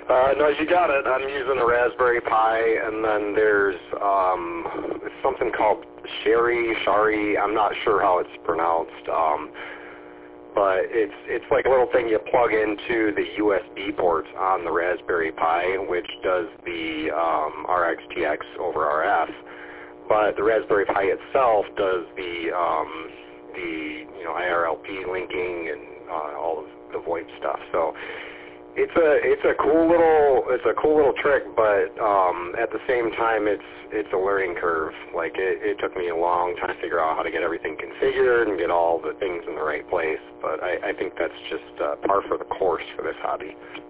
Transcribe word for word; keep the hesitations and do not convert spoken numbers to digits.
Uh, no, you got it. I'm using a Raspberry Pi, and then there's um, something called Sherry, Shari. I'm not sure how it's pronounced, um, but it's it's like a little thing you plug into the U S B ports on the Raspberry Pi, which does the um, R X T X over R F. But the Raspberry Pi itself does the um, the you know I R L P linking and uh, all of the VoIP stuff. So it's a it's a cool little it's a cool little trick, but um, at the same time it's it's a learning curve. Like it, it took me a long time to figure out how to get everything configured and get all the things in the right place. But I, I think that's just uh, par for the course for this hobby.